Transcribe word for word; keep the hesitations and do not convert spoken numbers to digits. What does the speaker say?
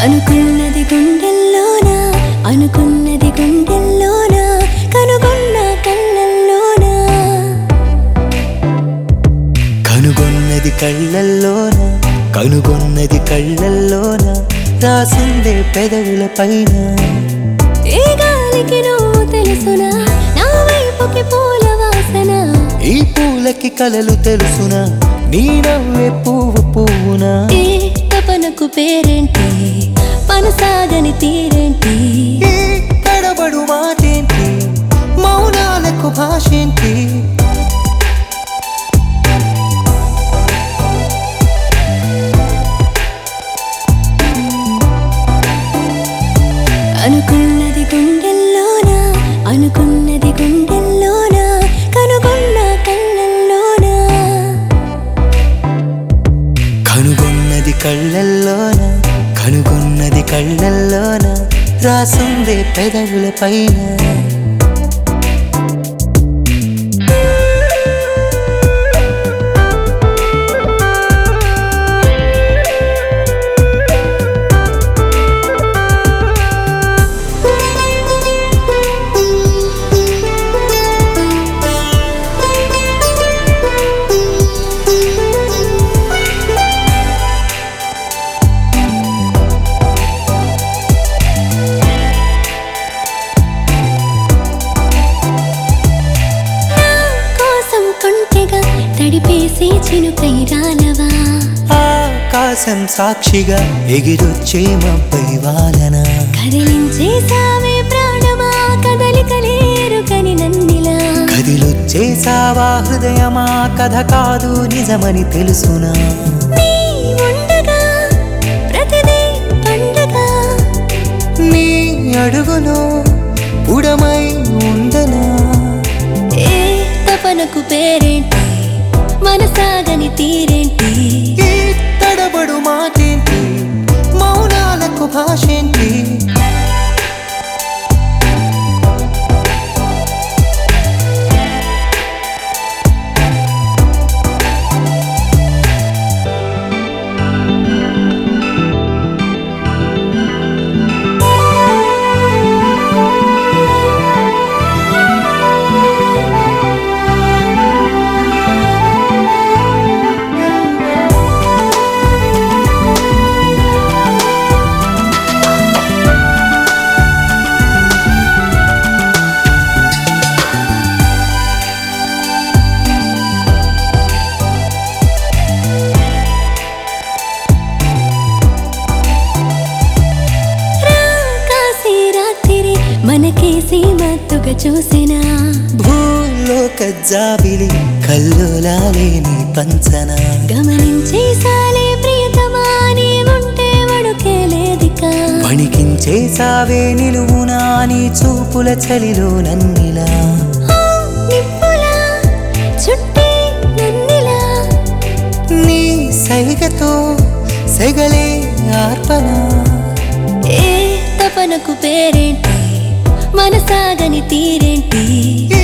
అనుకున్నది గుండెల్లోన అనుకున్నది గుండెల్లోన కనుగొన్న కళ్ళల్లోన కనుగొన్నది కళ్ళల్లోన కనుగొన్నది కళ్ళల్లోన రాసిందే పెదవుల పైన ఏ గాలికి నువ్వు తెలుసునా నా వైపుకి పూల వాసన ఈ పూలకి కలలు తెలుసునా నీ నవ్వే పువ్వు పువ్వునా ఏ తపనకు పేరేంటి పనసాగని తీరేంటి ఈ తడబడు మాటేంటి మౌనాలకు భాషేంటి అనుకున్నది గుండెల్లోన అనుకున్నది గుండెల్లోన కనుగొన్న కళ్ళల్లోన కనుగొన్నది కళ్ళల్లోన కనుగొన్నది కళ్ళల్లోన రాసుందే పెదవుల పైన తడిపేసే చినుకై రాలవా ఆకాశం సాక్షిగా ఎగిరొచ్చే మబ్బై వాలన కదిలించేసావే ప్రాణమా కదలికలేరు కని నన్నిలా కదిలొచ్చేసావా హృదయమా కథ కాదు నిజమని తెలుసునా నీ ఉండగా ప్రతిదీ పండగ నీ అడుగులో ఉడమై ఉండనా ఏ తపనకు పేరేంటి మనసాగని తీరేంటి ఈ తడబడు మాటేంటి మౌనాలకు భాషేంటి మనకేసి మత్తుగా చూసినా భూలోక జాబిలి కల్లోలాలే నీ పంచన గమనించేసాలే ప్రియతమా నీ ఉంటే వడుకే లేదిక వణికించేసావే నిలువునా నీ చూపుల చలిలో నన్నిలా నిప్పులా చుట్టి నన్నిలా నీ సైగతో సెగలే ఆర్పణ ఏ తపనకు పేరేంటి మనసాగని తీరేంటి